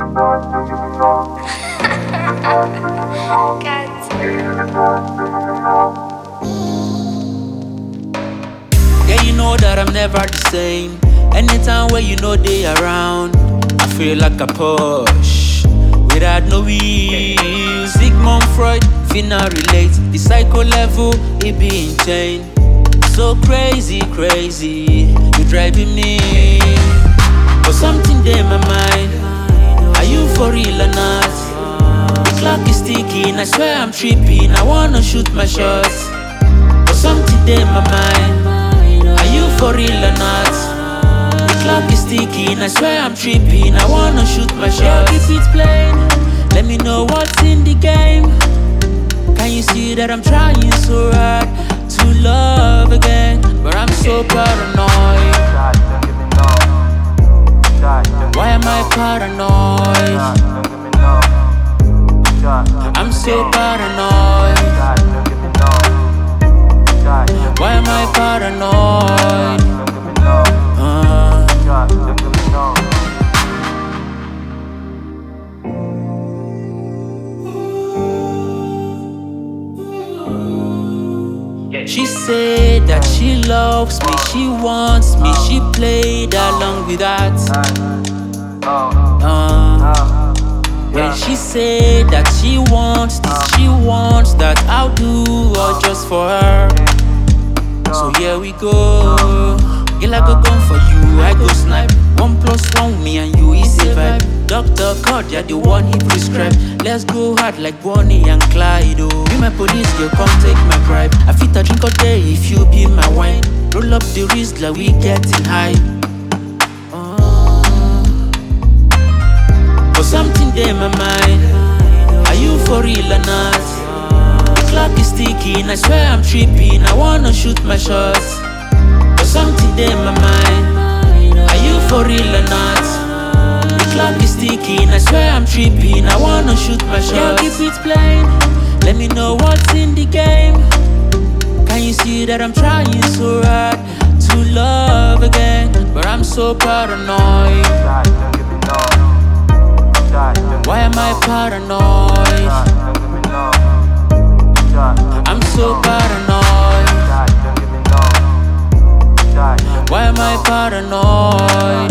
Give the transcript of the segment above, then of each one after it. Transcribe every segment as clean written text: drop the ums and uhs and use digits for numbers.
Yeah, you know that I'm never the same. Anytime where you know they around, I feel like a push without no wheels. Sigmund Freud, finna relate. The psycho level, it be in chain. So crazy, crazy, you driving me. But something there in my mind. Are you for real or not? The clock is ticking, I swear I'm tripping. I wanna shoot my shots. But something there in my mind. Are you for real or not? The clock is ticking, I swear I'm tripping. I wanna shoot my shots. If it's plain, let me know what's in the game. Can you see that I'm trying so hard to love again? But I'm so paranoid. Why am I paranoid? I'm so paranoid. Why am I paranoid? She said that she loves me, she wants me, she played along with that. When she said that she wants this, she wants that, I'll do all just for her. So here we go. Girl, I go gun for you, I go snipe. 1+1 with me and you is a vibe. Dr. Cord, you're the one he prescribed. Let's go hard like Bonnie and Clyde. Oh, be my police, girl, come take my bribe. I fit a drink all day if you be my wine. Roll up the wrist like we getting high. But something there in my mind. Are you for real or not? The clock is ticking, I swear I'm tripping. I wanna shoot my shots. But something there in my mind. Are you for real or not? The clock is ticking, I swear I'm tripping. I wanna shoot my shots. Yeah, keep it plain. Let me know what's in the game. Can you see that I'm trying so hard to love again? But I'm so paranoid. Why am I paranoid? I'm so paranoid. Why am I paranoid?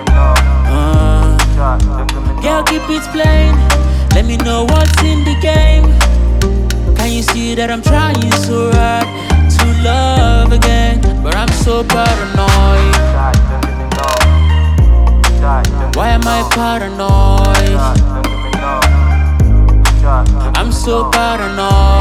Girl, keep it plain. Let me know what's in the game. Can you see that I'm trying so hard to love again? But I'm so paranoid. Why am I paranoid? I'm so paranoid.